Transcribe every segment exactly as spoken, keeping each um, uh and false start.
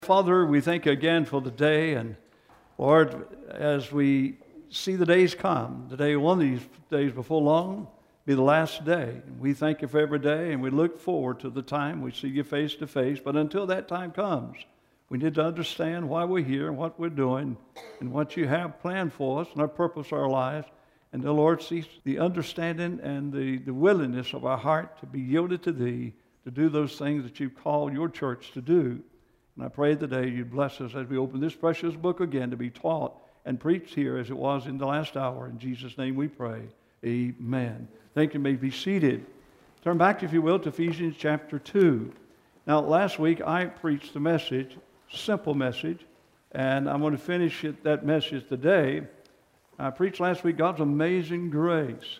Father, we thank you again for the day, and Lord, as we see the days come, today, one of these days before long, be the last day. We thank you for every day, and we look forward to the time we see you face to face. But until that time comes, we need to understand why we're here, and what we're doing, and what you have planned for us, and our purpose of our lives. And the Lord sees the understanding and the, the willingness of our heart to be yielded to Thee, to do those things that you've called your church to do. And I pray today you'd bless us as we open this precious book again to be taught and preached here as it was in the last hour. In Jesus' name we pray. Amen. Thank you. You may be seated. Turn back, if you will, to Ephesians chapter two. Now, last week I preached a message, simple message, and I'm going to finish it, that message today. I preached last week God's amazing grace.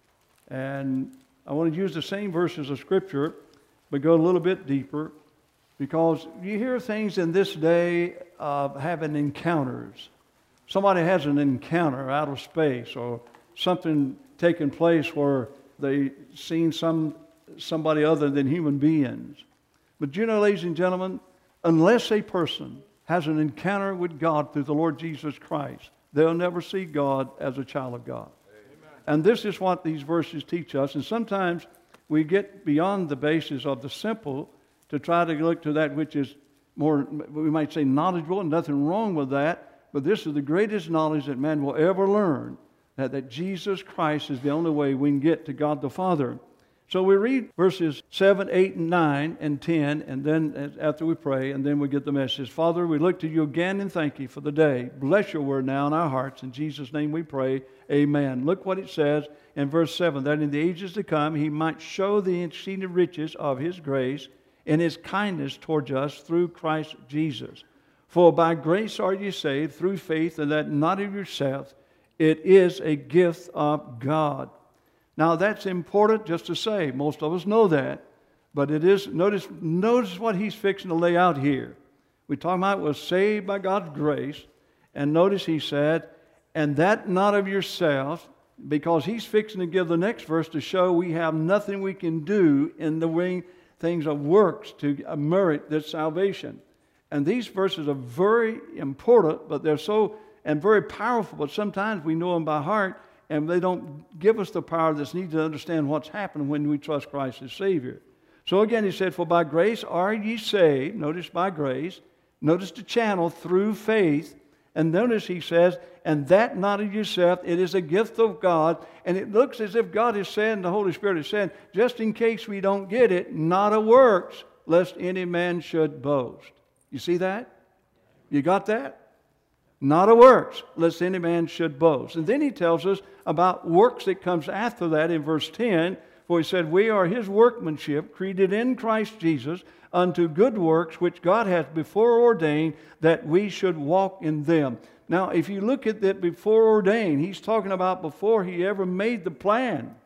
And I want to use the same verses of Scripture, but go a little bit deeper. Because you hear things in this day of having encounters. Somebody has an encounter out of space, or something taking place where they've seen some, somebody other than human beings. But you know, ladies and gentlemen, unless a person has an encounter with God through the Lord Jesus Christ, they'll never see God as a child of God. Amen. And this is what these verses teach us. And sometimes we get beyond the basis of the simple to try to look to that which is more, we might say, knowledgeable, and nothing wrong with that. But this is the greatest knowledge that man will ever learn, that, that Jesus Christ is the only way we can get to God the Father. So we read verses seven, eight, and nine, and ten, and then after we pray, and then we get the message. Father, we look to you again and thank you for the day. Bless your word now in our hearts. In Jesus' name we pray. Amen. Look what it says in verse seven, that in the ages to come he might show the exceeding riches of his grace in his kindness towards us through Christ Jesus. For by grace are you saved through faith, and that not of yourself. It is a gift of God. Now that's important just to say. Most of us know that. But it is, notice, notice what he's fixing to lay out here. We're talking about was saved by God's grace. And notice he said, and that not of yourself, because he's fixing to give the next verse to show we have nothing we can do in the way things of works to merit this salvation. And these verses are very important, but they're so, and very powerful, but sometimes we know them by heart, and they don't give us the power that's needed to understand what's happening when we trust Christ as Savior. So again, he said, for by grace are ye saved. Notice by grace. Notice the channel, through faith. And notice he says, and that not of yourself, it is a gift of God. And it looks as if God is saying, the Holy Spirit is saying, just in case we don't get it, not of works, lest any man should boast. You see that? You got that? Not of works, lest any man should boast. And then he tells us about works that comes after that in verse ten. For he said, we are his workmanship, created in Christ Jesus, unto good works, which God hath before ordained that we should walk in them. Now, if you look at that before ordained, he's talking about before he ever made the plan.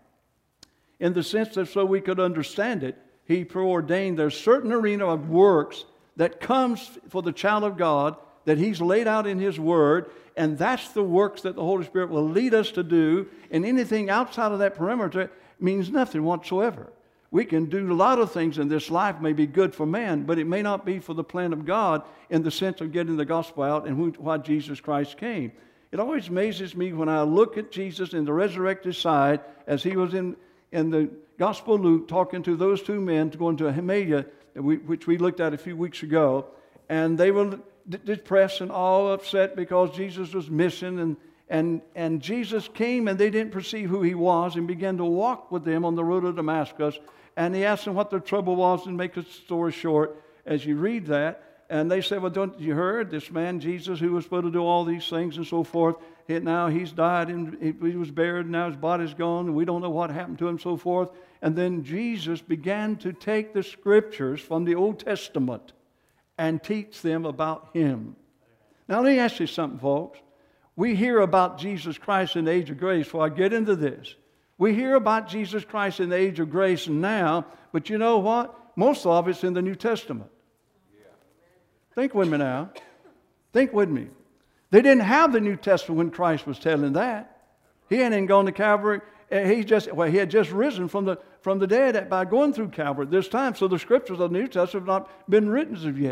In the sense that so we could understand it, he preordained there's certain arena of works that comes for the child of God that he's laid out in his word, and that's the works that the Holy Spirit will lead us to do, and anything outside of that perimeter means nothing whatsoever. We can do a lot of things in this life may be good for man, but it may not be for the plan of God in the sense of getting the gospel out and who, why Jesus Christ came. It always amazes me when I look at Jesus in the resurrected side as he was in, in the Gospel of Luke talking to those two men going to Emmaus, which we looked at a few weeks ago, and they were depressed and all upset because Jesus was missing, and And, and Jesus came and they didn't perceive who he was, and began to walk with them on the road to Damascus. And he asked them what their trouble was, and make a story short as you read that. And they said, well, don't you heard this man Jesus who was supposed to do all these things and so forth. He, now he's died and he was buried and now his body's gone and we don't know what happened to him and so forth. And then Jesus began to take the scriptures from the Old Testament and teach them about him. Now let me ask you something, folks. We hear about Jesus Christ in the age of grace. Before I get into this, we hear about Jesus Christ in the age of grace now, but you know what? Most of it's in the New Testament. Yeah. Think with me now. Think with me. They didn't have the New Testament when Christ was telling that. He hadn't gone to Calvary. He just well, he had just risen from the from the dead by going through Calvary at this time. So the scriptures of the New Testament have not been written as of yet.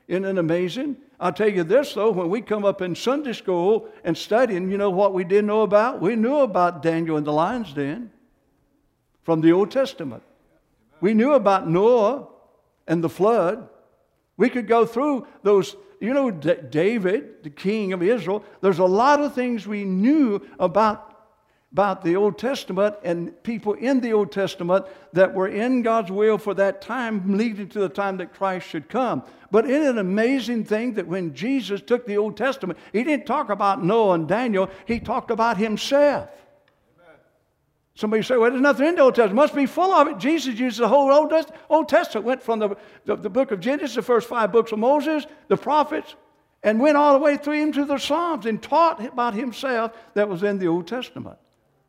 Isn't it amazing? I'll tell you this, though, when we come up in Sunday school and studying, you know what we didn't know about? We knew about Daniel in the lion's den from the Old Testament. We knew about Noah and the flood. We could go through those, you know, D- David, the king of Israel. There's a lot of things we knew about about the Old Testament and people in the Old Testament that were in God's will for that time, leading to the time that Christ should come. But isn't it an amazing thing that when Jesus took the Old Testament, he didn't talk about Noah and Daniel, he talked about himself. Amen. Somebody say, well, there's nothing in the Old Testament. It must be full of it. Jesus used the whole Old Testament. Old Testament went from the, the, the book of Genesis, the first five books of Moses, the prophets, and went all the way through into the Psalms and taught about himself that was in the Old Testament.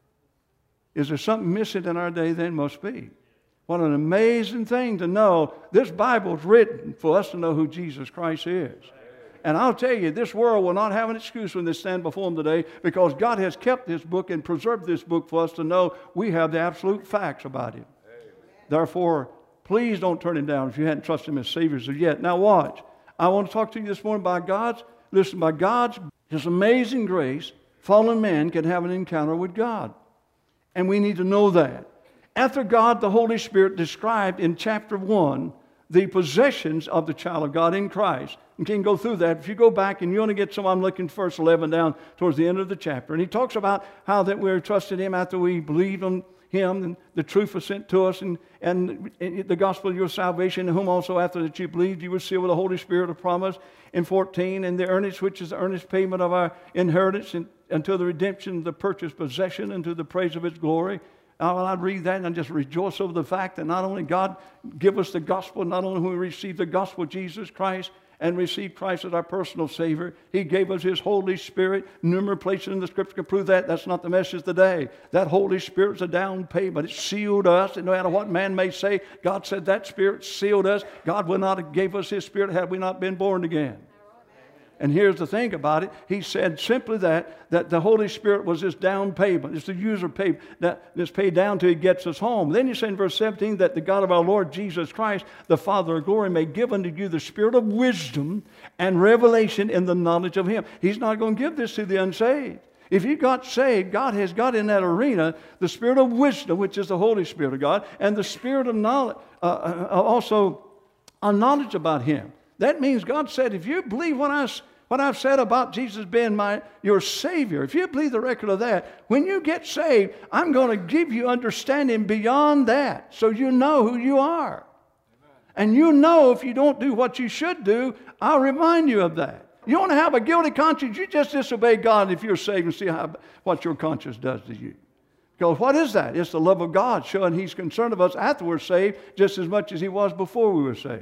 Is there something missing in our day? Then must be. What an amazing thing to know. This Bible is written for us to know who Jesus Christ is. And I'll tell you, this world will not have an excuse when they stand before Him today, because God has kept this book and preserved this book for us to know we have the absolute facts about Him. Therefore, please don't turn Him down if you hadn't trusted Him as Savior as yet. Now watch. I want to talk to you this morning by God's, listen, by God's, His amazing grace, fallen man can have an encounter with God. And we need to know that. After God, the Holy Spirit described in chapter one the possessions of the child of God in Christ. You can go through that. If you go back and you want to get some, I'm looking verse eleven down towards the end of the chapter. And he talks about how that we're trusted Him after we believed on Him, and the truth was sent to us, and, and the gospel of your salvation, in whom also after that you believed, you were sealed with the Holy Spirit of promise. In fourteen, and the earnest, which is the earnest payment of our inheritance, and, until the redemption of the purchased possession, unto the praise of His glory. Now, I'd read that and I just rejoice over the fact that not only God give us the gospel, not only when we receive the gospel of Jesus Christ and receive Christ as our personal Savior, He gave us His Holy Spirit. Numerous places in the Scripture can prove that. That's not the message today. That Holy Spirit's a down payment. It sealed us, and no matter what man may say, God said that Spirit sealed us. God would not have gave us His Spirit had we not been born again. And here's the thing about it. He said simply that, that the Holy Spirit was this down payment. It's the user payment that is paid down till He gets us home. Then you say in verse seventeen that the God of our Lord Jesus Christ, the Father of glory, may give unto you the spirit of wisdom and revelation in the knowledge of Him. He's not going to give this to the unsaved. If you got saved, God has got in that arena the spirit of wisdom, which is the Holy Spirit of God, and the spirit of knowledge, uh, also a knowledge about Him. That means God said, if you believe what, I, what I've said about Jesus being my, your Savior, if you believe the record of that, when you get saved, I'm going to give you understanding beyond that so you know who you are. Amen. And you know if you don't do what you should do, I'll remind you of that. You want to have a guilty conscience, you just disobey God if you're saved and see how, what your conscience does to you. Because what is that? It's the love of God showing He's concerned of us after we're saved just as much as He was before we were saved.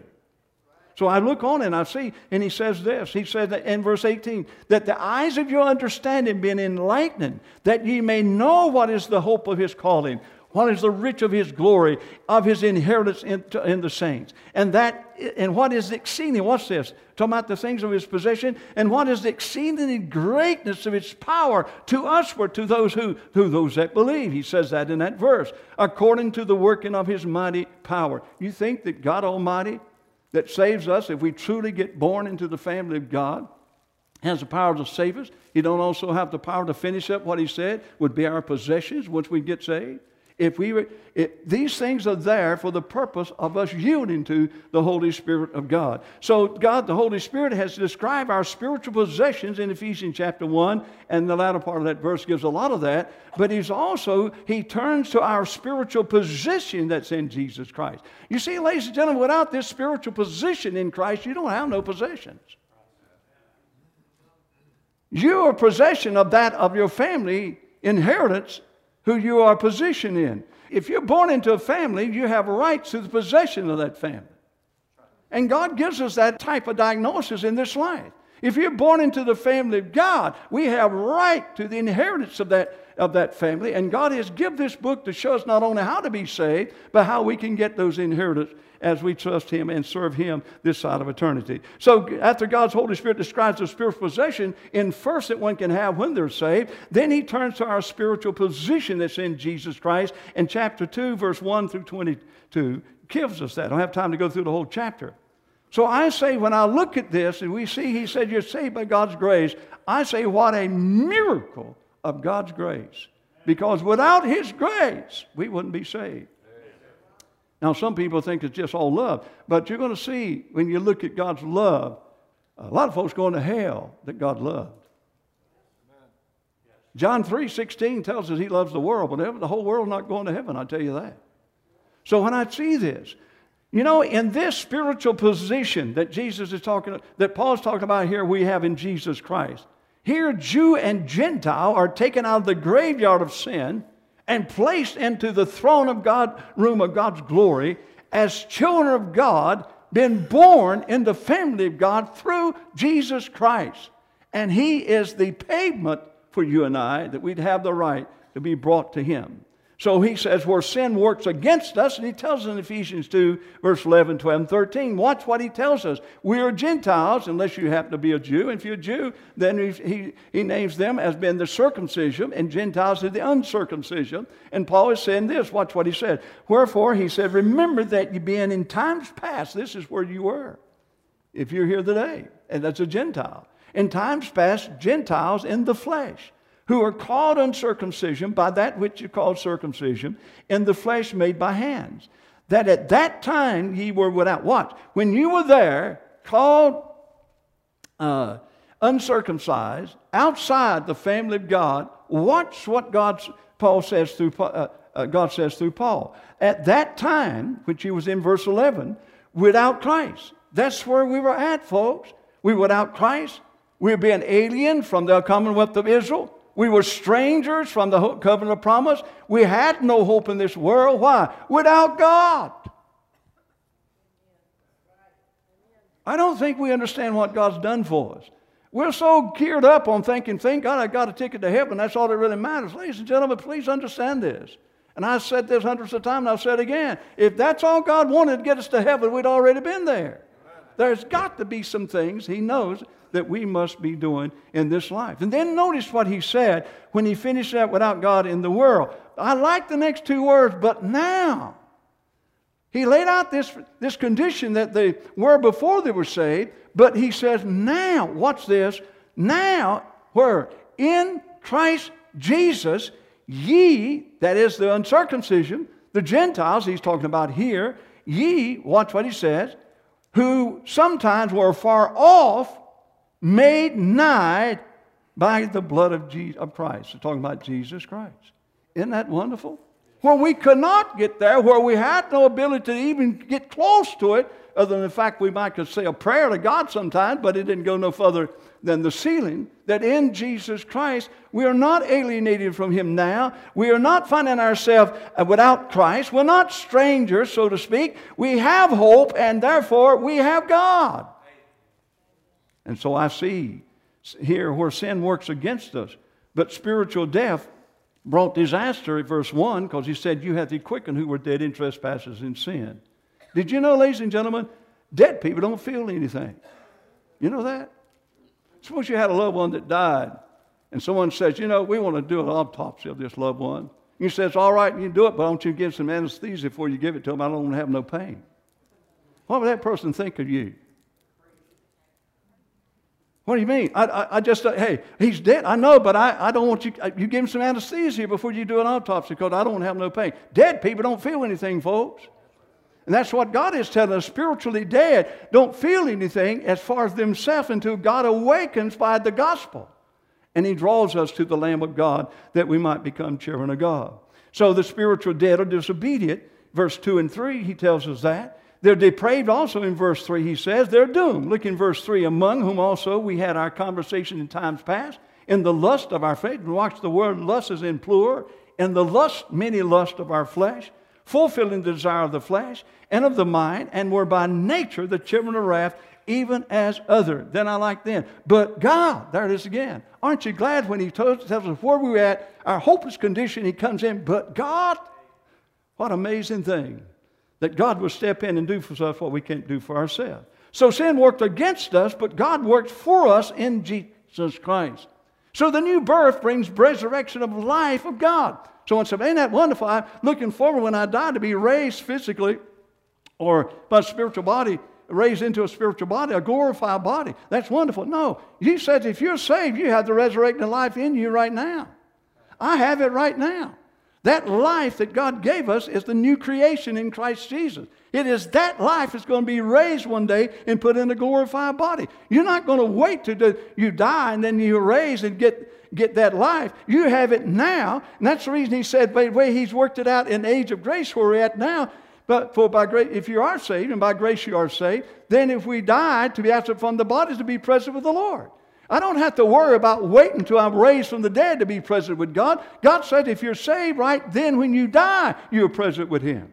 So I look on and I see, and He says this. He said that in verse eighteen, that the eyes of your understanding being enlightened, that ye may know what is the hope of His calling, what is the rich of His glory, of His inheritance in, in the saints. And that, and what is the exceeding, what's this? Talking about the things of His possession. And what is the exceeding greatness of His power to usward, to those who, who those that believe. He says that in that verse. According to the working of His mighty power. You think that God Almighty, that saves us, if we truly get born into the family of God, has the power to save us? He don't also have the power to finish up what He said would be our possessions once we get saved? If we, it, these things are there for the purpose of us yielding to the Holy Spirit of God. So God, the Holy Spirit, has described our spiritual possessions in Ephesians chapter one, and the latter part of that verse gives a lot of that. But He's also, He turns to our spiritual position that's in Jesus Christ. You see, ladies and gentlemen, without this spiritual position in Christ, you don't have no possessions. You are possession of that of your family inheritance, who you are positioned in. If you're born into a family, you have rights to the possession of that family. And God gives us that type of diagnosis in this life. If you're born into the family of God, we have right to the inheritance of that, of that family. And God has given this book to show us not only how to be saved, but how we can get those inheritance as we trust Him and serve Him this side of eternity. So after God's Holy Spirit describes the spiritual possession in first that one can have when they're saved, then He turns to our spiritual position that's in Jesus Christ. And chapter two, verse one through twenty-two gives us that. I don't have time to go through the whole chapter. So I say, when I look at this and we see he said you're saved by God's grace, I say what a miracle of God's grace. Because without his grace, we wouldn't be saved. Now, some people think it's just all love, but you're going to see when you look at God's love, a lot of folks going to hell that God loved. John three sixteen tells us he loves the world, but the whole world not going to heaven, I tell you that. So when I see this, you know, in this spiritual position that Jesus is talking, that Paul's talking about here, we have in Jesus Christ. Here, Jew and Gentile are taken out of the graveyard of sin and placed into the throne of God, room of God's glory, as children of God, been born in the family of God through Jesus Christ. And he is the pavement for you and I, that we'd have the right to be brought to him. So he says, where sin works against us, and he tells us in Ephesians two, verse eleven, twelve, and thirteen. Watch what he tells us. We are Gentiles, unless you happen to be a Jew. And if you're a Jew, then he, he, he names them as being the circumcision, and Gentiles are the uncircumcision. And Paul is saying this. Watch what he said. Wherefore, he said, remember that you being in times past, this is where you were, if you're here today, and that's a Gentile. In times past, Gentiles in the flesh, who are called uncircumcision by that which you call circumcision, in the flesh made by hands. That at that time ye were without. What? When you were there, called uh, uncircumcised, outside the family of God, watch what God's, Paul says through, uh, uh, God says through Paul. At that time, which he was in verse eleven, without Christ. That's where we were at, folks. We were without Christ. We were being alien from the commonwealth of Israel. We were strangers from the covenant of promise. We had no hope in this world. Why? Without God. I don't think we understand what God's done for us. We're so geared up on thinking, thank God I got a ticket to heaven. That's all that really matters. Ladies and gentlemen, please understand this. And I've said this hundreds of times, and I'll say it again. If that's all God wanted to get us to heaven, we'd already been there. There's got to be some things he knows that we must be doing in this life. And then notice what he said when he finished that without God in the world. I like the next two words, but now. He laid out this, this condition that they were before they were saved, but he says now, watch this, now, where? In Christ Jesus, ye, that is the uncircumcision, the Gentiles he's talking about here, ye, watch what he says, who sometimes were far off, made nigh by the blood of, Jesus, of Christ. We're talking about Jesus Christ. Isn't that wonderful? Where we could not get there, where we had no ability to even get close to it, other than the fact we might could say a prayer to God sometimes, but it didn't go no further than the ceiling, that in Jesus Christ, we are not alienated from him now. We are not finding ourselves without Christ. We're not strangers, so to speak. We have hope, and therefore we have God. And so I see here where sin works against us, but spiritual death brought disaster at verse one, because he said, you hath he quickened who were dead in trespasses and sin. Did you know, ladies and gentlemen, dead people don't feel anything. You know that? Suppose you had a loved one that died, and someone says, you know, we want to do an autopsy of this loved one. You says, all right, you do it, but I want you to give some anesthesia before you give it to them. I don't want to have no pain. What would that person think of you? What do you mean? I, I, I just, uh, hey, he's dead. I know, but I, I don't want you, you give him some anesthesia before you do an autopsy, because I don't want to have no pain. Dead people don't feel anything, folks. And that's what God is telling us. Spiritually dead don't feel anything as far as themselves until God awakens by the gospel. And he draws us to the Lamb of God that we might become children of God. So the spiritual dead are disobedient. Verse two and three, he tells us that. They're depraved also in verse three, he says. They're doomed. Look in verse three. Among whom also we had our conversation in times past, in the lust of our faith. And watch, the word lust is in plural. In the lust, many lust of our flesh, fulfilling the desire of the flesh and of the mind, and were by nature the children of wrath, even as other. Then I like then. But God, there it is again. Aren't you glad when he tells, tells us where we're at, our hopeless condition, he comes in, but God? What an amazing thing. That God will step in and do for us what we can't do for ourselves. So sin worked against us, but God worked for us in Jesus Christ. So the new birth brings resurrection of life of God. Someone said, ain't that wonderful? I'm looking forward when I die to be raised physically or by spiritual body raised into a spiritual body, a glorified body. That's wonderful. No, he says if you're saved, you have the resurrecting life in you right now. I have it right now. That life that God gave us is the new creation in Christ Jesus. It is that life that's going to be raised one day and put in a glorified body. You're not going to wait till you die and then you're raised and get, get that life. You have it now. And that's the reason he said, by the way, he's worked it out in the age of grace where we're at now. But for by grace, if you are saved, and by grace you are saved, then if we die, to be absent from the bodies, to be present with the Lord. I don't have to worry about waiting until I'm raised from the dead to be present with God. God said if you're saved, right then when you die, you're present with Him.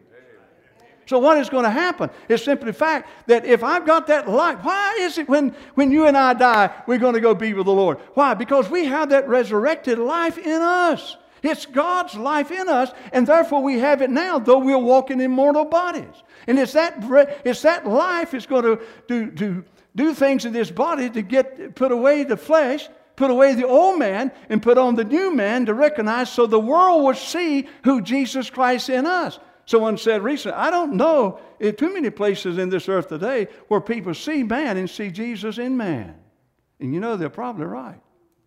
So what is going to happen is simply the fact that if I've got that life, why is it when, when you and I die, we're going to go be with the Lord? Why? Because we have that resurrected life in us. It's God's life in us, and therefore we have it now, though we're walking in mortal bodies. And it's that, it's that life that's going to do, do do things in this body to get put away the flesh, put away the old man, and put on the new man to recognize so the world will see who Jesus Christ in us. Someone said recently, I don't know in too many places in this earth today where people see man and see Jesus in man. And you know, they're probably right.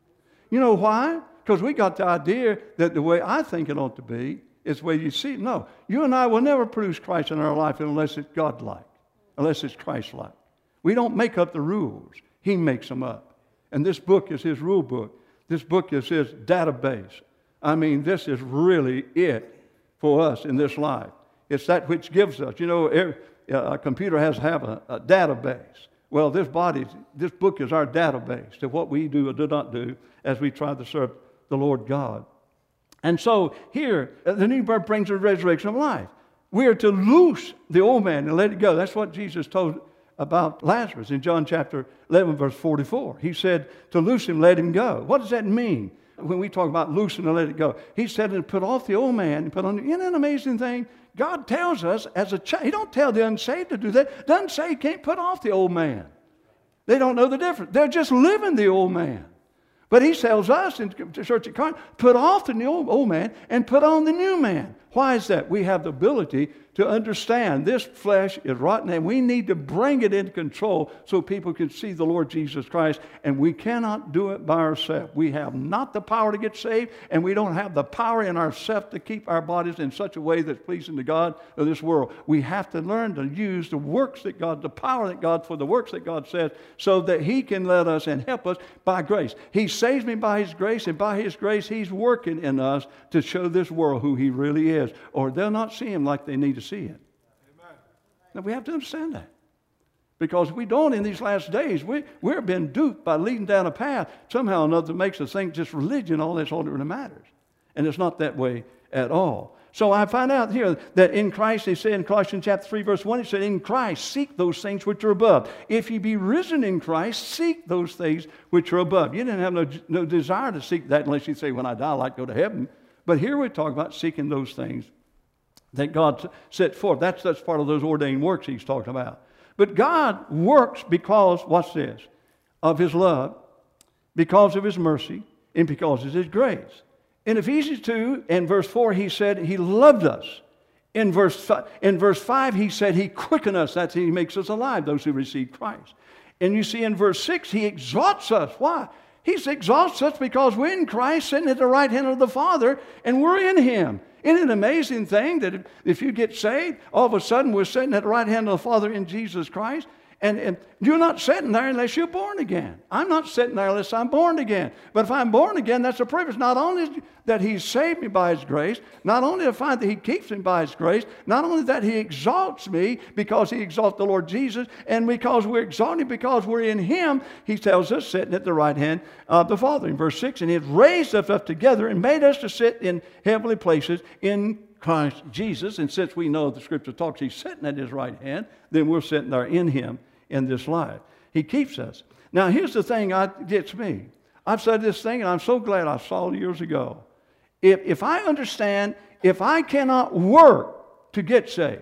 You know why? Because we got the idea that the way I think it ought to be is the way you see it. No, you and I will never produce Christ in our life unless it's God-like, unless it's Christ-like. We don't make up the rules. He makes them up. And this book is His rule book. This book is His database. I mean, this is really it for us in this life. It's that which gives us. You know, every, uh, a computer has to have a, a database. Well, this body, this book is our database to what we do or do not do as we try to serve the Lord God. And so here, uh, the new birth brings the resurrection of life. We are to loose the old man and let it go. That's what Jesus told about Lazarus in John chapter eleven, verse forty-four. He said to loose him, let him go. What does that mean when we talk about loosen and let it go? He said to put off the old man and put on the... Isn't that an amazing thing? God tells us as a child, He don't tell the unsaved to do that. Doesn't say you can't put off the old man. They don't know the difference. They're just living the old man. But He tells us in the church at Corinth, put off the old, old man and put on the new man. Why is that? We have the ability to understand this flesh is rotten and we need to bring it into control so people can see the Lord Jesus Christ, and we cannot do it by ourselves. We have not the power to get saved, and we don't have the power in ourselves to keep our bodies in such a way that's pleasing to God of this world. We have to learn to use the works that God, the power that God, for the works that God says, so that He can let us and help us by grace. He saves me by His grace, and by His grace He's working in us to show this world who He really is, or they'll not see Him like they need to see Him. Amen. Now we have to understand that. Because we don't in these last days, we, we're been duped by leading down a path somehow or another that makes us think just religion, all that's all that really matters. And it's not that way at all. So I find out here that in Christ, they say in Colossians chapter three, verse one, it said, in Christ, seek those things which are above. If you be risen in Christ, seek those things which are above. You didn't have no, no desire to seek that unless you say, when I die, I'd like to go to heaven. But here we talk about seeking those things that God set forth. That's, that's part of those ordained works He's talking about. But God works because, watch this, of His love, because of His mercy, and because of His grace. In Ephesians two and verse four, He said He loved us. In verse, five, in verse five, He said He quickened us. That's He makes us alive, those who receive Christ. And you see in verse six, He exalts us. Why? He exalts us because we're in Christ, sitting at the right hand of the Father, and we're in Him. Isn't it an amazing thing that if, if you get saved, all of a sudden we're sitting at the right hand of the Father in Jesus Christ? And, and you're not sitting there unless you're born again. I'm not sitting there unless I'm born again. But if I'm born again, that's a privilege. Not only that He saved me by His grace, not only to find that He keeps me by His grace, not only that He exalts me because He exalts the Lord Jesus, and because we're exalted because we're in Him, He tells us sitting at the right hand of the Father. In verse six, and He has raised us up together and made us to sit in heavenly places in Christ Jesus. And since we know the Scripture talks He's sitting at His right hand, then we're sitting there in Him in this life. He keeps us. Now, here's the thing that gets me. I've said this thing, and I'm so glad I saw it years ago. If, if I understand, if I cannot work to get saved,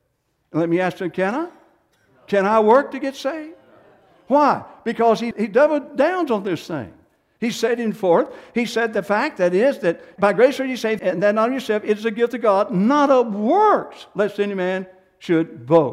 let me ask you, can I? Can I work to get saved? Why? Because he, he doubled down on this thing. He said in forth, he said the fact that is that by grace are you saved, and that not of yourself, it is a gift of God, not of works, lest any man should boast.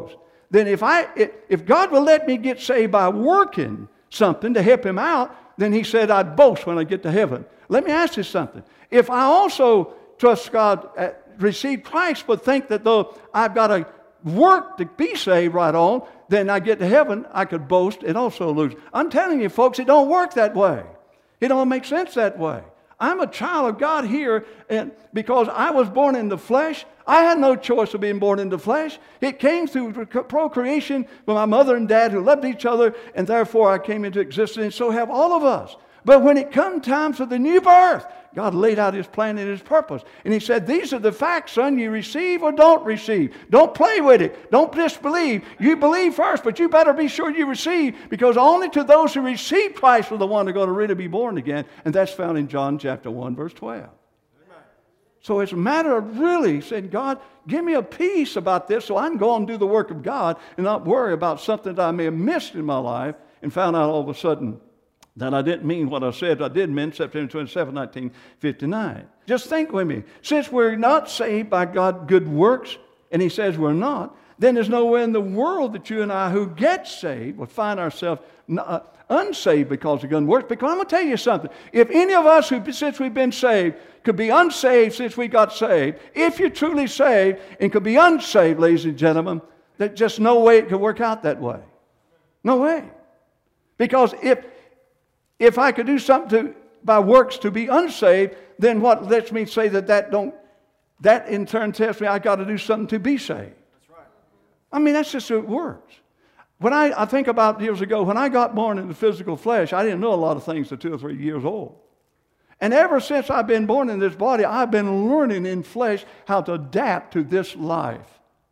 then if I if God will let me get saved by working something to help him out, then he said I'd boast when I get to heaven. Let me ask you something. If I also trust God, uh, receive Christ, but think that though I've got to work to be saved right on, then I get to heaven, I could boast and also lose. I'm telling you, folks, it don't work that way. It don't make sense that way. I'm a child of God here, and because I was born in the flesh, I had no choice of being born in the flesh. It came through procreation from my mother and dad who loved each other, and therefore I came into existence, and so have all of us. But when it come time for the new birth, God laid out His plan and His purpose. And He said, these are the facts, son. You receive or don't receive. Don't play with it. Don't disbelieve. You believe first, but you better be sure you receive, because only to those who receive Christ are the one who are going to really be born again. And that's found in John chapter one, verse twelve. Amen. So it's a matter of really saying, God, give me a peace about this so I can go and do the work of God and not worry about something that I may have missed in my life and found out all of a sudden that I didn't mean what I said. I did mean September twenty-seventh, nineteen fifty-nine. Just think with me. Since we're not saved by God's good works, and He says we're not, then there's nowhere in the world that you and I who get saved will find ourselves uh, unsaved because of good works. Because I'm going to tell you something. If any of us, who since we've been saved, could be unsaved since we got saved, if you're truly saved and could be unsaved, ladies and gentlemen, there's just no way it could work out that way. No way. Because if If I could do something to, by works to be unsaved, then what lets me say that that don't, that in turn tells me I got to do something to be saved. That's right. I mean, that's just how it works. When I, I think about years ago, when I got born in the physical flesh, I didn't know a lot of things until two or three years old. And ever since I've been born in this body, I've been learning in flesh how to adapt to this life.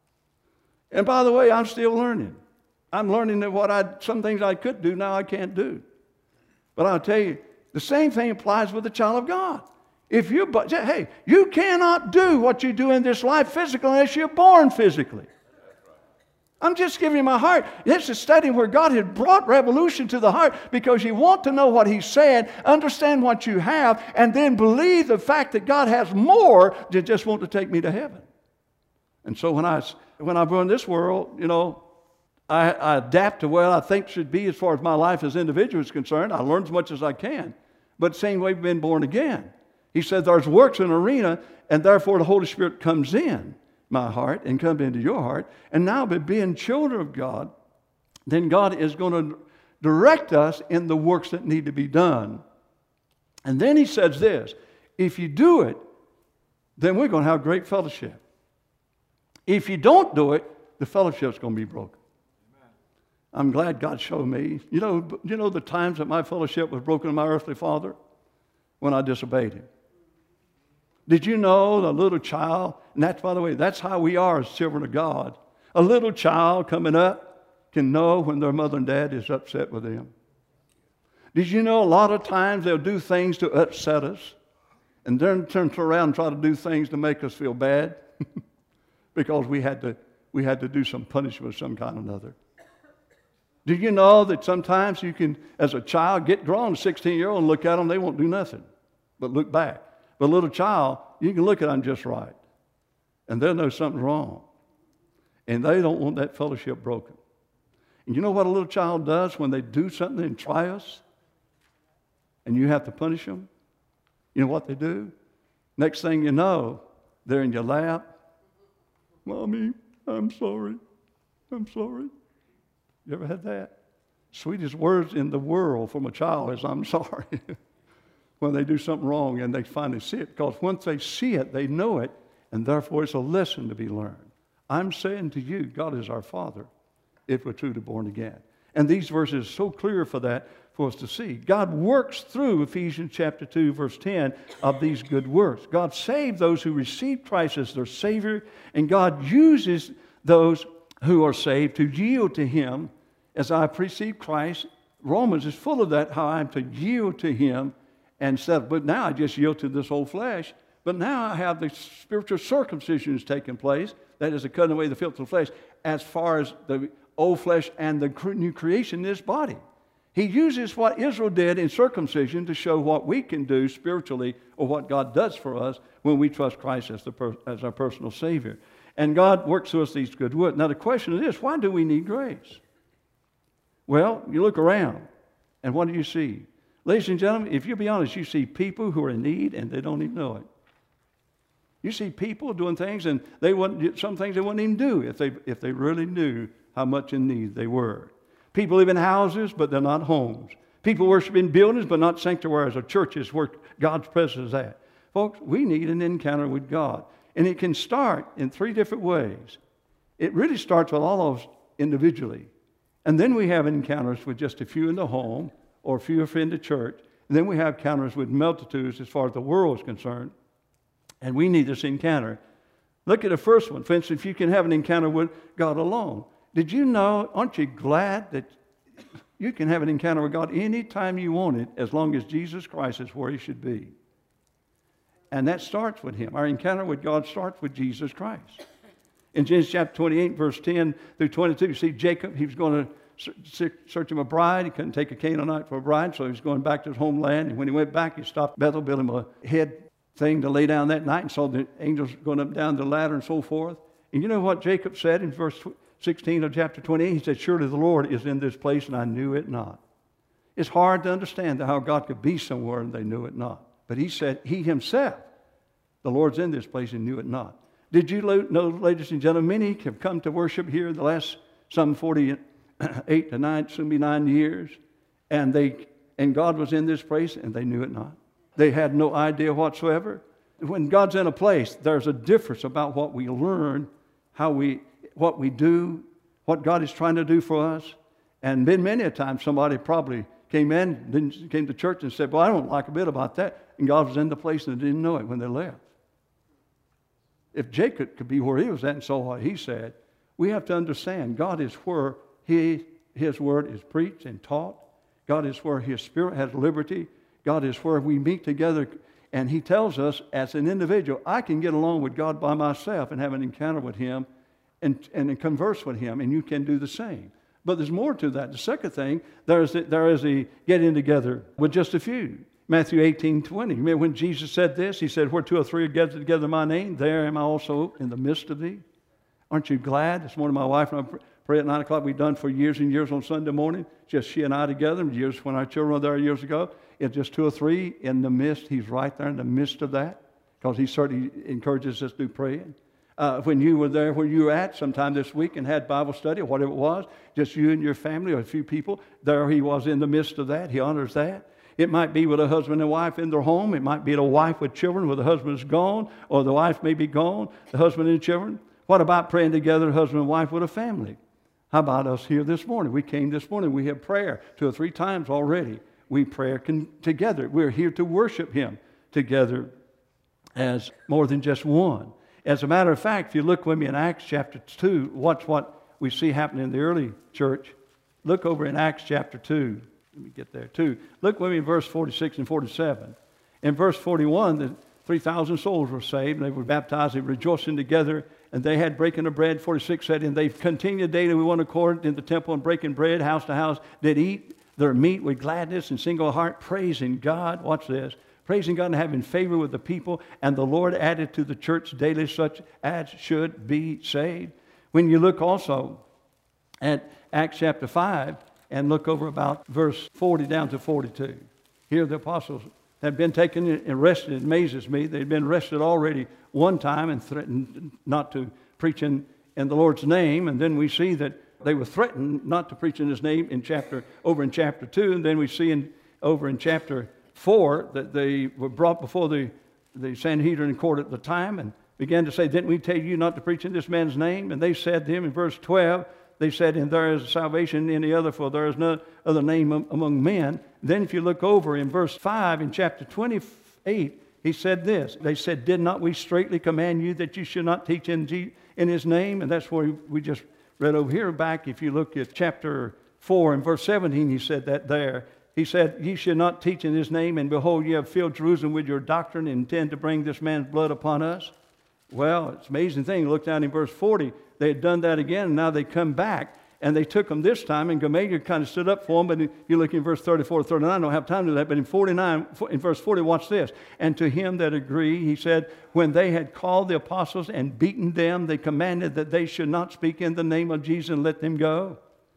And by the way, I'm still learning. I'm learning that what I, some things I could do, now I can't do. But I'll tell you, the same thing applies with the child of God. If you, but hey, you cannot do what you do in this life physically unless you're born physically. I'm just giving you my heart. This is studying where God had brought revolution to the heart, because you want to know what He said, understand what you have, and then believe the fact that God has more than just want to take me to heaven. And so when I when I go in this world, you know, I, I adapt to where I think should be as far as my life as individual is concerned. I learn as much as I can. But same way we've been born again. He said there's works in an arena, and therefore the Holy Spirit comes in my heart and comes into your heart. And now by being children of God, then God is going to direct us in the works that need to be done. And then He says this, if you do it, then we're going to have great fellowship. If you don't do it, the fellowship's going to be broken. I'm glad God showed me. You know, you know the times that my fellowship was broken with my earthly father? When I disobeyed Him. Did you know the little child, and that's, by the way, that's how we are as children of God. A little child coming up can know when their mother and dad is upset with them. Did you know a lot of times they'll do things to upset us, and then turn around and try to do things to make us feel bad? Because we had to, we had to do some punishment of some kind or another. Do you know that sometimes you can, as a child, get grown, a sixteen-year-old, and look at them, they won't do nothing but look back. But a little child, you can look at them just right, and they'll know something's wrong. And they don't want that fellowship broken. And you know what a little child does when they do something and try us, and you have to punish them? You know what they do? Next thing you know, they're in your lap. Mommy, I'm sorry. I'm sorry. You ever had that? Sweetest words in the world from a child is, I'm sorry. When they do something wrong and they finally see it. Because once they see it, they know it, and therefore it's a lesson to be learned. I'm saying to you, God is our Father if we're truly born again. And these verses are so clear for that, for us to see. God works through Ephesians chapter two, verse ten, of these good works. God saved those who receive Christ as their Savior, and God uses those who are saved to yield to Him as I receive Christ. Romans is full of that, how I'm to yield to Him. And said, but now I just yield to this old flesh. But now I have the spiritual circumcision is taking place. That is, a cutting away the filth of the flesh, as far as the old flesh and the new creation in this body. He uses what Israel did in circumcision to show what we can do spiritually, or what God does for us when we trust Christ as, the per- as our personal Savior. And God works through us these good works. Now the question is this, why do we need grace? Well, you look around, and what do you see? Ladies and gentlemen, if you'll be honest, you see people who are in need and they don't even know it. You see people doing things, and they wouldn't, some things they wouldn't even do if they, if they really knew how much in need they were. People live in houses, but they're not homes. People worship in buildings, but not sanctuaries or churches where God's presence is at. Folks, we need an encounter with God. And it can start in three different ways. It really starts with all of us individually. And then we have encounters with just a few in the home or a few in the church. And then we have encounters with multitudes as far as the world is concerned. And we need this encounter. Look at the first one. For instance, if you can have an encounter with God alone. Did you know, aren't you glad that you can have an encounter with God anytime you want it, as long as Jesus Christ is where he should be? And that starts with him. Our encounter with God starts with Jesus Christ. In Genesis chapter twenty-eight, verse ten through twenty-two, you see Jacob, he was going to search him a bride. He couldn't take a Canaanite for a bride, so he was going back to his homeland. And when he went back, he stopped Bethel, built him a head thing to lay down that night, and saw the angels going up and down the ladder and so forth. And you know what Jacob said in verse sixteen of chapter twenty-eight? He said, surely the Lord is in this place, and I knew it not. It's hard to understand how God could be somewhere and they knew it not. But he said, he himself, the Lord's in this place and knew it not. Did you know, ladies and gentlemen, many have come to worship here in the last some forty-eight to nine, soon be nine years, and they and God was in this place and they knew it not. They had no idea whatsoever. When God's in a place, there's a difference about what we learn, how we, what we do, what God is trying to do for us. And been many a time somebody probably came in, didn't, came to church and said, well, I don't like a bit about that. And God was in the place and they didn't know it when they left. If Jacob could be where he was at and saw what he said, we have to understand God is where he, his word is preached and taught. God is where his spirit has liberty. God is where we meet together. And he tells us as an individual, I can get along with God by myself and have an encounter with him and, and converse with him, and you can do the same. But there's more to that. The second thing, there is, there is a getting together with just a few. Matthew eighteen twenty. Remember when Jesus said this? He said, where two or three are gathered together in my name, there am I also in the midst of thee. Aren't you glad? This morning my wife and I pray at nine o'clock. We've done for years and years on Sunday morning. Just she and I together. Years when our children were there years ago. It's just two or three in the midst. He's right there in the midst of that. Because he certainly encourages us to do praying. Uh, when you were there where you were at sometime this week and had Bible study or whatever it was, just you and your family or a few people, there he was in the midst of that. He honors that. It might be with a husband and wife in their home. It might be a wife with children where the husband is gone, or the wife may be gone, the husband and children. What about praying together, husband and wife with a family? How about us here this morning? We came this morning. We have prayer two or three times already. We pray con- together. We're here to worship him together as more than just one. As a matter of fact, if you look with me in Acts chapter two, watch what we see happening in the early church. Look over in Acts chapter two. Let me get there too. Look with me in verse forty-six and forty-seven. In verse forty-one, the three thousand souls were saved, and they were baptized, they were rejoicing together, and they had breaking of bread. forty-six said, and they continued daily with one accord in the temple and breaking bread, house to house, did eat their meat with gladness and single heart, praising God. Watch this. Praising God and having favor with the people, and the Lord added to the church daily such as should be saved. When you look also at Acts chapter five, and look over about verse forty down to forty-two. Here the apostles had been taken and arrested. It amazes me. They'd been arrested already one time and threatened not to preach in, in the Lord's name. And then we see that they were threatened not to preach in his name in chapter over in chapter two. And then we see in, over in chapter four that they were brought before the, the Sanhedrin court at the time and began to say, didn't we tell you not to preach in this man's name? And they said to him in verse twelve, they said, and there is salvation in any other, for there is no other name among men. Then if you look over in verse five, in chapter twenty-eight, he said this. They said, did not we straitly command you that you should not teach in, G- in his name? And that's where we just read over here back. If you look at chapter four and verse seventeen, he said that there. He said, ye should not teach in his name, and behold, ye have filled Jerusalem with your doctrine and intend to bring this man's blood upon us. Well, it's an amazing thing. Look down in verse forty. They had done that again, and now they come back. And they took him this time, and Gamaliel kind of stood up for him. But if you look in verse thirty-four, thirty-nine, I don't have time to do that. But in forty-nine, in verse forty, watch this. And to him that agreed, he said, when they had called the apostles and beaten them, they commanded that they should not speak in the name of Jesus and let them go.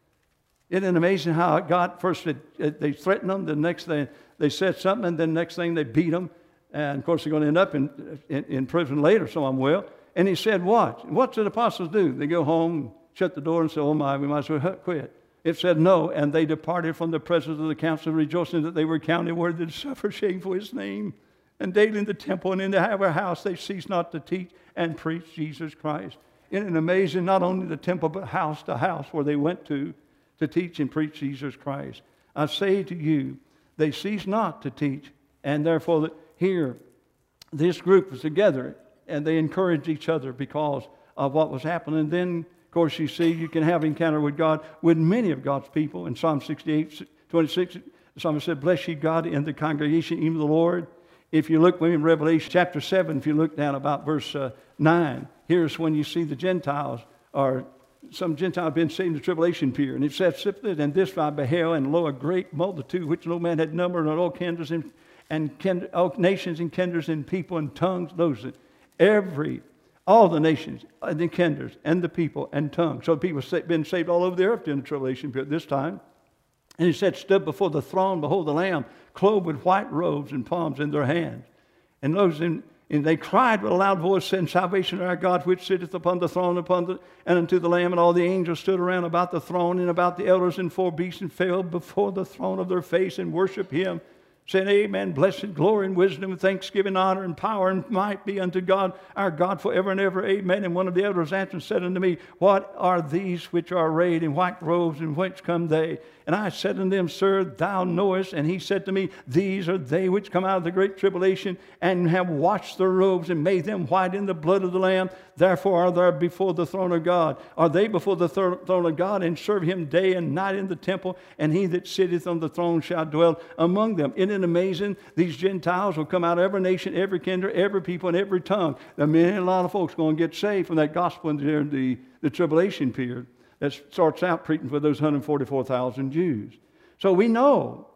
Isn't it amazing how it got? First it, they threatened them, the next thing they said something, and then the next thing they beat them. And of course they're going to end up in, in, in prison later, some of them will. And he said, what? What did the apostles do? They go home, shut the door, and say, oh my, we might as well quit. It said no, and they departed from the presence of the council, rejoicing that they were counted worthy to suffer shame for his name. And daily in the temple and in the house they ceased not to teach and preach Jesus Christ. Isn't it amazing? Not only the temple, but house to house where they went to to teach and preach Jesus Christ. I say to you, they cease not to teach, and therefore here this group was together, and they encouraged each other because of what was happening. And then, of course, you see, you can have encounter with God with many of God's people. In Psalm sixty-eight, twenty-six, the psalmist said, bless ye God in the congregation, even the Lord. If you look in Revelation chapter seven, if you look down about verse uh, nine, here's when you see the Gentiles, or some Gentiles have been saved in the tribulation period. And it says, and this I beheld, and lo, a great multitude, which no man had numbered, and all kindreds and, and kind, all nations and kindreds and people and tongues, those that every, all the nations, and the kindreds, and the people, and tongues. So people have been saved all over the earth during the tribulation period this time. And he said, stood before the throne, behold the Lamb, clothed with white robes and palms in their hands. And those in, and they cried with a loud voice, saying, salvation to our God, which sitteth upon the throne, upon the, and unto the Lamb. And all the angels stood around about the throne, and about the elders and four beasts, and fell before the throne of their face, and worshiped him, saying, amen, blessed, glory, and wisdom, and thanksgiving, honor, and power, and might be unto God, our God, forever and ever, amen. And one of the elders answered and said unto me, what are these which are arrayed in white robes, and whence come they? And I said unto them, sir, thou knowest. And he said to me, these are they which come out of the great tribulation, and have washed their robes, and made them white in the blood of the Lamb. Therefore are they before the throne of God. Are they before the throne of God, and serve him day and night in the temple, and he that sitteth on the throne shall dwell among them. Isn't it amazing? These Gentiles will come out of every nation, every kindred, every people, and every tongue. There are many, a lot of folks going to get saved from that gospel during the, the tribulation period that starts out preaching for those one hundred forty-four thousand Jews. So we know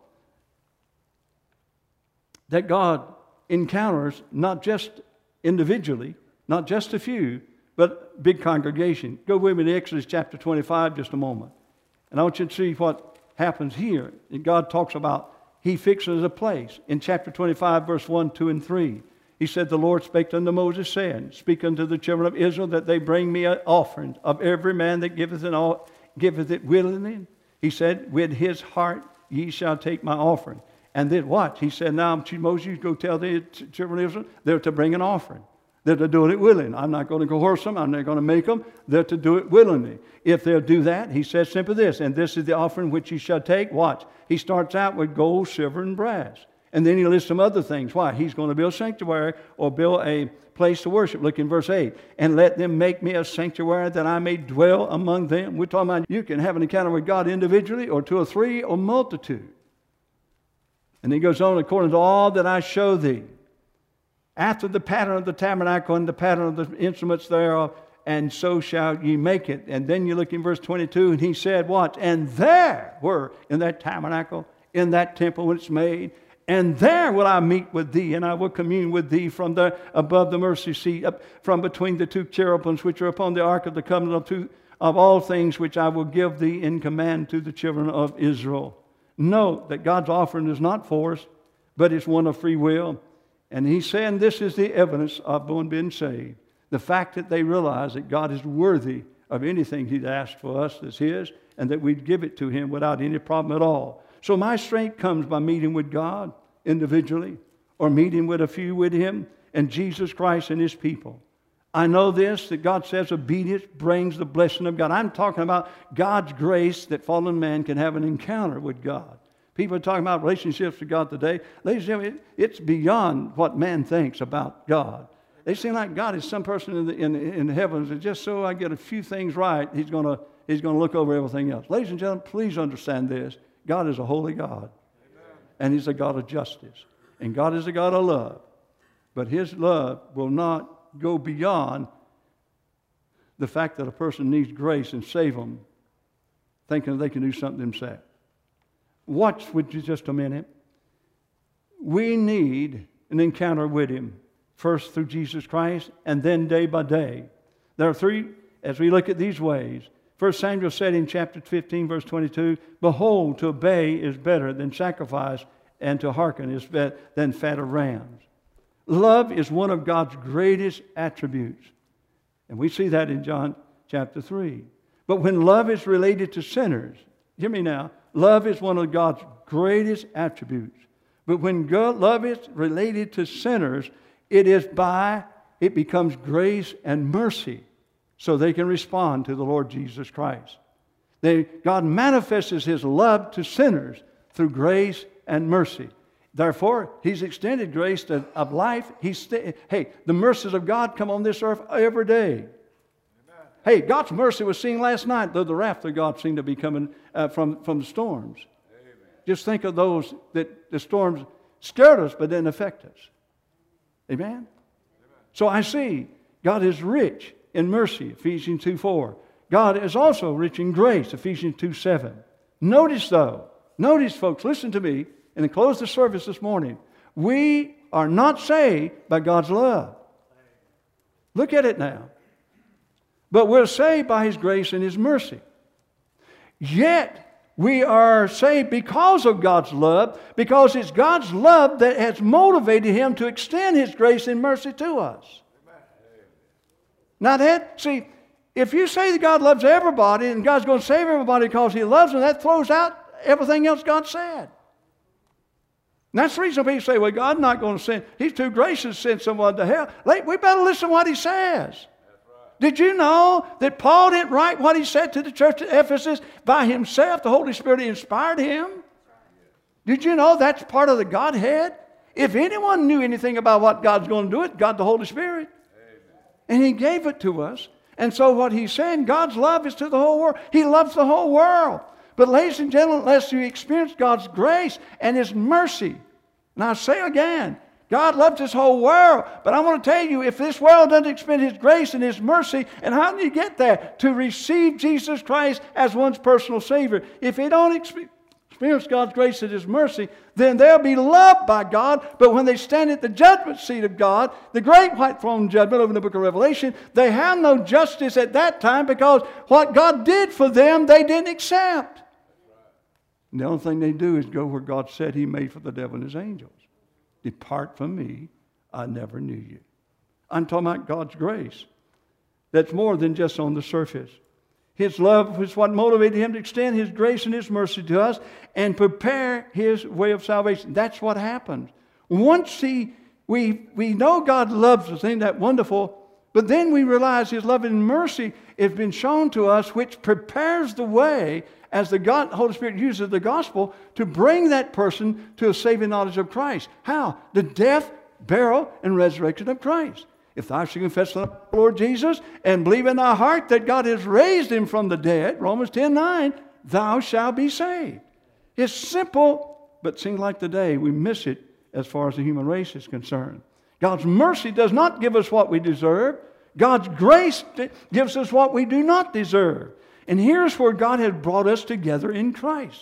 that God encounters not just individually, not just a few, but big congregation. Go with me to Exodus chapter twenty-five just a moment. And I want you to see what happens here. And God talks about he fixes a place. In chapter twenty-five, verse one, two, and three. He said, the Lord spake unto Moses, saying, speak unto the children of Israel that they bring me an offering of every man that giveth, an all, giveth it willingly. He said, with his heart ye shall take my offering. And then what? He said, now, Moses, you go tell the children of Israel, they're to bring an offering. They're to do it willingly. I'm not going to coerce them. I'm not going to make them. They're to do it willingly. If they'll do that, he says simply this, and this is the offering which ye shall take. Watch. He starts out with gold, silver, and brass. And then he lists some other things. Why? He's going to build a sanctuary or build a place to worship. Look in verse eight. And let them make me a sanctuary that I may dwell among them. We're talking about you can have an encounter with God individually or two or three or multitude. And he goes on, according to all that I show thee, after the pattern of the tabernacle and the pattern of the instruments thereof, and so shall ye make it. And then you look in verse twenty-two, and he said, what? And there were in that tabernacle, in that temple when it's made, and there will I meet with thee, and I will commune with thee from the above the mercy seat, up from between the two cherubims which are upon the ark of the covenant of, two, of all things which I will give thee in command to the children of Israel. Note that God's offering is not forced, but it's one of free will. And he's saying this is the evidence of one being saved. The fact that they realize that God is worthy of anything he'd asked for us that's his, and that we'd give it to him without any problem at all. So my strength comes by meeting with God individually or meeting with a few with him and Jesus Christ and his people. I know this, that God says obedience brings the blessing of God. I'm talking about God's grace that fallen man can have an encounter with God. People are talking about relationships with God today. Ladies and gentlemen, it's beyond what man thinks about God. They seem like God is some person in the, in, in the heavens that just so I get a few things right, he's going to he's going to look over everything else. Ladies and gentlemen, please understand this. God is a holy God. Amen. And he's a God of justice. And God is a God of love. But his love will not go beyond the fact that a person needs grace and save them thinking they can do something themselves. Watch with you just a minute. We need an encounter with Him, first through Jesus Christ, and then day by day. There are three, as we look at these ways. First Samuel said in chapter fifteen, verse twenty-two, "Behold, to obey is better than sacrifice, and to hearken is better than fat of rams." Love is one of God's greatest attributes. And we see that in John chapter three. But when love is related to sinners, hear me now, love is one of God's greatest attributes. But when God, love is related to sinners, it is by, it becomes grace and mercy so they can respond to the Lord Jesus Christ. They, God manifests His love to sinners through grace and mercy. Therefore, He's extended grace to, of life. He's st- hey, the mercies of God come on this earth every day. Amen. Hey, God's mercy was seen last night, though the wrath of God seemed to be coming uh, from, from the storms. Amen. Just think of those that the storms scared us but didn't affect us. Amen? Amen? So I see God is rich in mercy, Ephesians two four. God is also rich in grace, Ephesians two seven. Notice though, notice folks, listen to me, and to close the service this morning, we are not saved by God's love. Look at it now. But we're saved by His grace and His mercy. Yet, we are saved because of God's love, because it's God's love that has motivated Him to extend His grace and mercy to us. Amen. Now that, see, if you say that God loves everybody and God's going to save everybody because He loves them, that throws out everything else God said. And that's the reason people say, well, God's not going to send, He's too gracious to send someone to hell. We better listen to what He says. Did you know that Paul didn't write what he said to the church at Ephesus by himself? The Holy Spirit inspired him. Did you know that's part of the Godhead? If anyone knew anything about what God's going to do, it, God the Holy Spirit. Amen. And He gave it to us. And so what He's saying, God's love is to the whole world. He loves the whole world. But ladies and gentlemen, unless you experience God's grace and His mercy, and I say again, God loves this whole world. But I want to tell you, if this world doesn't experience His grace and His mercy, and how do you get there? To receive Jesus Christ as one's personal Savior. If they don't experience God's grace and His mercy, then they'll be loved by God. But when they stand at the judgment seat of God, the great white throne judgment over in the book of Revelation, they have no justice at that time because what God did for them, they didn't accept. And the only thing they do is go where God said He made for the devil and his angels. Depart from me, I never knew you. I'm talking about God's grace. That's more than just on the surface. His love is what motivated Him to extend His grace and His mercy to us and prepare His way of salvation. That's what happens. Once he, we, we know God loves us, ain't that wonderful? But then we realize His love and mercy has been shown to us, which prepares the way as the God, Holy Spirit uses the gospel to bring that person to a saving knowledge of Christ. How? The death, burial, and resurrection of Christ. If thou shalt confess the Lord Jesus and believe in thy heart that God has raised Him from the dead, Romans ten nine, thou shalt be saved. It's simple, but seems like today we miss it as far as the human race is concerned. God's mercy does not give us what we deserve. God's grace gives us what we do not deserve. And here's where God has brought us together in Christ.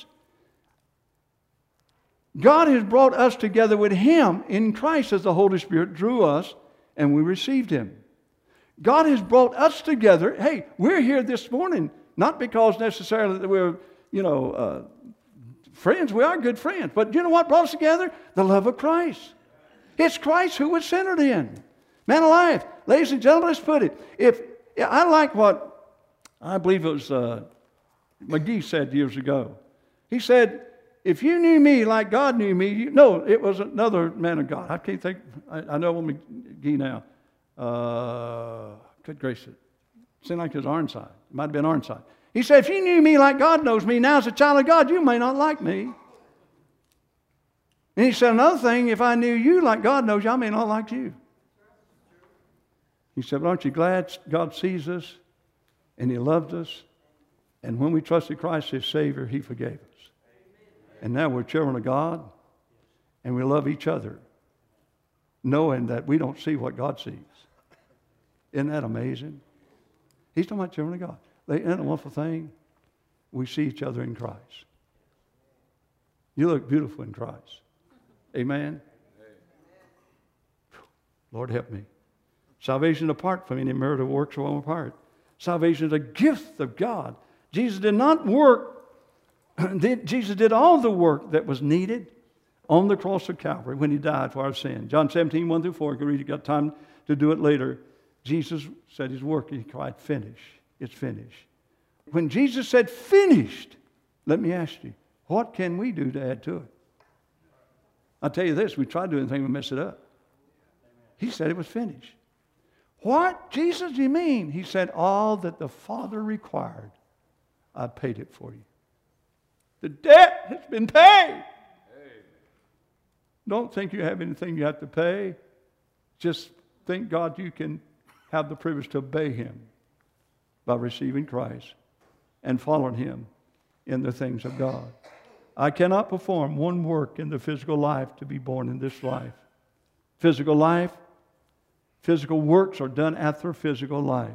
God has brought us together with Him in Christ as the Holy Spirit drew us and we received Him. God has brought us together. Hey, we're here this morning, not because necessarily that we're, you know, uh, friends. We are good friends. But you know what brought us together? The love of Christ. It's Christ who was centered in. Man alive. Ladies and gentlemen, let's put it. If I like what I believe it was uh, McGee said years ago. He said, if you knew me like God knew me, you, no, it was another man of God. I can't think, I, I know McGee now. Uh, good gracious. It seemed like it was Ironside. It might have been Ironside. He said, if you knew me like God knows me now as a child of God, you may not like me. And he said another thing, if I knew you like God knows you, I may not like you. He said, but aren't you glad God sees us? And He loved us. And when we trusted Christ as Savior, He forgave us. And now we're children of God. And we love each other. Knowing that we don't see what God sees. Isn't that amazing? He's talking about children of God. Isn't that a wonderful thing? we see each other in Christ. You look beautiful in Christ. Amen? Lord, help me. Salvation apart from any merit of works or on part. Salvation is a gift of God. Jesus did not work. Jesus did all the work that was needed on the cross of Calvary when he died for our sin. John seventeen, one through four, you can read it, got time to do it later. Jesus said his work, he cried, finish. It's finished. When Jesus said finished, let me ask you, what can we do to add to it? I'll tell you this, we try to do anything, we mess it up. He said it was finished. What, Jesus, do you mean? He said, all that the Father required, I paid it for you. The debt has been paid. Don't think you have anything you have to pay. Just thank God you can have the privilege to obey him by receiving Christ and following him in the things of God. I cannot perform one work in the physical life to be born in this life. Physical life, physical works are done after physical life.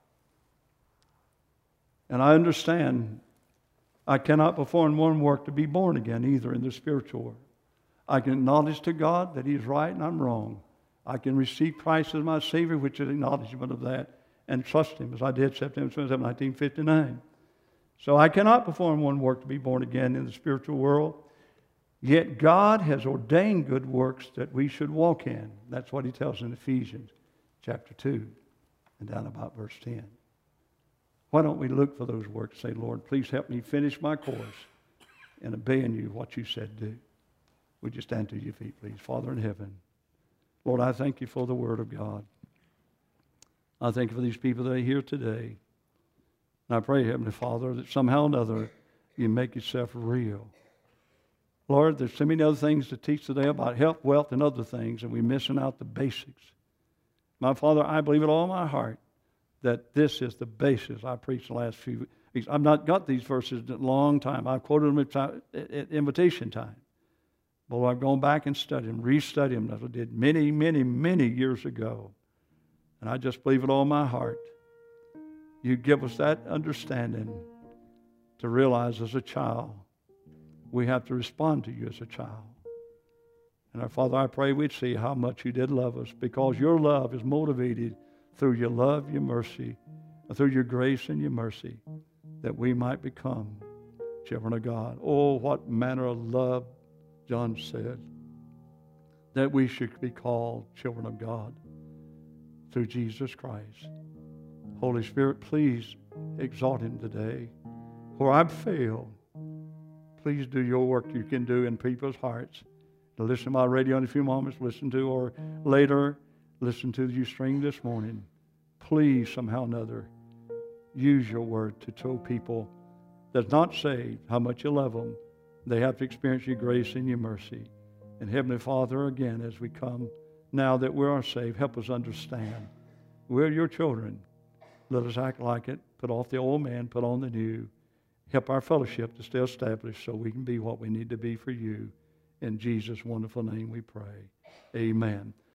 And I understand I cannot perform one work to be born again either in the spiritual world. I can acknowledge to God that he's right and I'm wrong. I can receive Christ as my Savior, which is acknowledgement of that, and trust him as I did September twenty-seventh, nineteen fifty-nine. So I cannot perform one work to be born again in the spiritual world. Yet God has ordained good works that we should walk in. That's what he tells in Ephesians chapter two and down about verse ten. Why don't we look for those works and say, Lord, please help me finish my course in obeying you what you said do. Would you stand to your feet, please? Father in heaven, Lord, I thank you for the word of God. I thank you for these people that are here today. And I pray, Heavenly Father, that somehow or another you make yourself real. Lord, there's so many other things to teach today about health, wealth, and other things, and we're missing out the basics. My Father, I believe with all my heart that this is the basis I preached the last few weeks. I've not got these verses in a long time. I've quoted them at, at invitation time. But I've gone back and studied them, restudied them as I did many, many, many years ago. And I just believe with all my heart you give us that understanding to realize as a child we have to respond to you as a child. And our Father, I pray we'd see how much you did love us, because your love is motivated through your love, your mercy, through your grace and your mercy, that we might become children of God. Oh, what manner of love, John said, that we should be called children of God through Jesus Christ. Holy Spirit, please exalt him today. Where I've failed, please do your work you can do in people's hearts. To listen to my radio in a few moments, listen to, or later, listen to you stream this morning. Please, somehow or another, use your word to show people that's not saved how much you love them. They have to experience your grace and your mercy. And Heavenly Father, again, as we come now that we are saved, help us understand. We're your children. Let us act like it. Put off the old man, put on the new. Help our fellowship to stay established so we can be what we need to be for you. In Jesus' wonderful name we pray. Amen.